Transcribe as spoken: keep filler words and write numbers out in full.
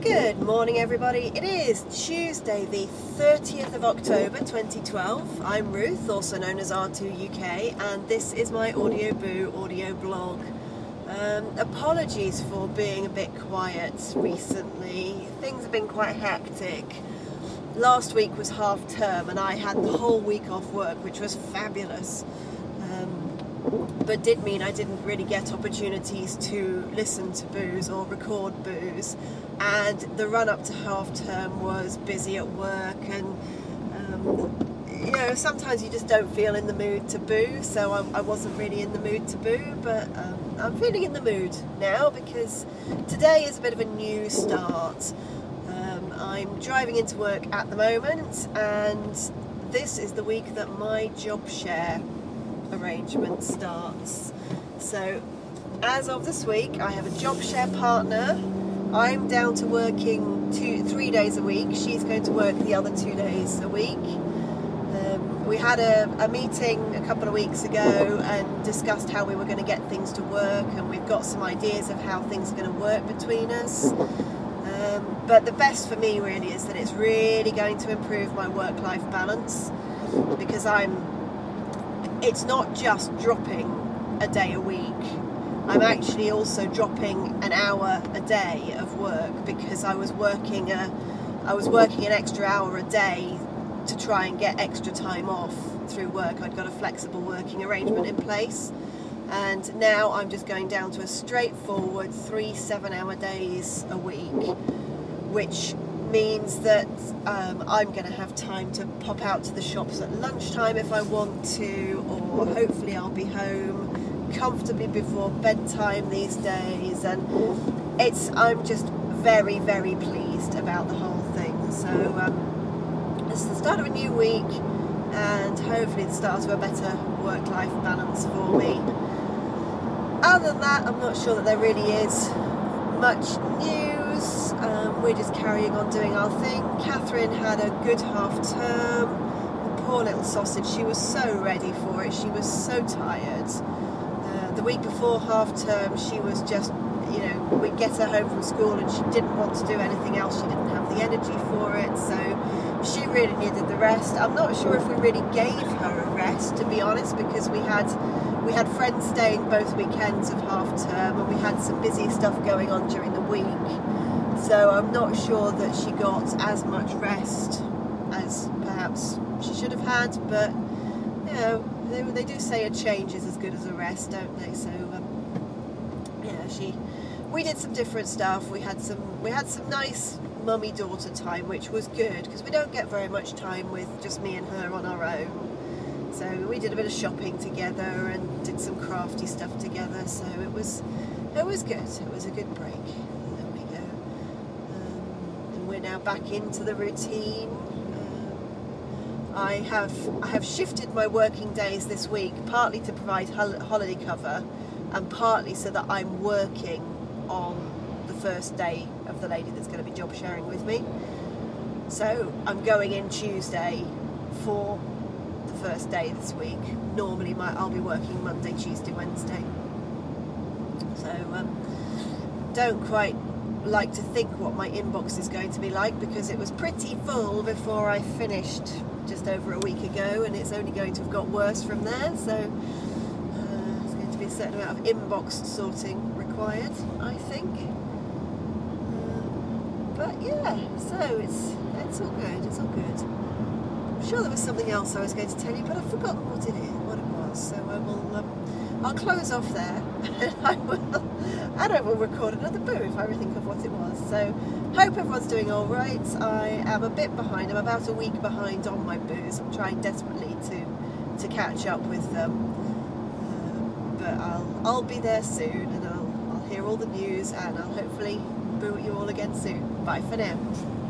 Good morning, everybody. It is Tuesday the thirtieth of October twenty twelve. I'm Ruth, also known as R two U K, and this is my Audio Boo audio blog. Um, apologies for being a bit quiet recently. Things have been quite hectic. Last week was half term and I had the whole week off work, which was fabulous. Um, but did mean I didn't really get opportunities to listen to boos or record boos, and the run up to half term was busy at work, and um, you know, sometimes you just don't feel in the mood to boo, so I, I wasn't really in the mood to boo, but um, I'm feeling in the mood now because today is a bit of a new start. um, I'm driving into work at the moment, and this is the week that my job share arrangement starts. So as of this week I have a job share partner. I'm down to working two three days a week. She's going to work the other two days a week. Um, we had a, a meeting a couple of weeks ago and discussed how we were going to get things to work, and we've got some ideas of how things are going to work between us. Um, but the best for me really is that it's really going to improve my work-life balance, because I'm it's not just dropping a day a week. I'm actually also dropping an hour a day of work, because I was working a, I was working an extra hour a day to try and get extra time off through work. I'd got a flexible working arrangement in place, and now I'm just going down to a straightforward three seven-hour days a week, which means that um, I'm going to have time to pop out to the shops at lunchtime if I want to, or hopefully I'll be home comfortably before bedtime these days, and it's I'm just very very pleased about the whole thing. So um, it's the start of a new week, and hopefully the start of a better work-life balance for me. Other than that, I'm not sure that there really is much news. Um, we're just carrying on doing our thing. Catherine had a good half term. The poor little sausage, she was so ready for it. She was so tired. Uh, the week before half term, she was just, you know, we'd get her home from school and she didn't want to do anything else. She didn't have the energy for it, so she really needed the rest. I'm not sure if we really gave her a rest, to be honest, because we had we had friends staying both weekends of half term, and we had some busy stuff going on during the week. So I'm not sure that she got as much rest as perhaps she should have had, but you know, they, they do say a change is as good as a rest, don't they? So um, yeah, she. We did some different stuff. We had some. We had some nice mummy-daughter time, which was good because we don't get very much time with just me and her on our own. So we did a bit of shopping together and did some crafty stuff together. So it was, it was good. It was a good break. There we go. Um, and we're now back into the routine. Um, I have I have shifted my working days this week, partly to provide hol- holiday cover, and partly so that I'm working on the first day of the lady that's going to be job sharing with me. So I'm going in Tuesday for the first day this week. Normally my, I'll be working Monday, Tuesday, Wednesday. So um, don't quite like to think what my inbox is going to be like, because it was pretty full before I finished just over a week ago, and it's only going to have got worse from there. So uh, there's going to be a certain amount of inbox sorting required, I think. But yeah, so it's it's all good, it's all good. I'm sure there was something else I was going to tell you, but I've forgotten what it is, what it was. So I will, um, I'll close off there, and I will, and I will record another boo if I think of what it was. So hope everyone's doing all right. I am a bit behind. I'm about a week behind on my boos. I'm trying desperately to to catch up with them, uh, but I'll I'll be there soon, and I'll I'll hear all the news, and I'll hopefully boo at you all again soon. Bye for now.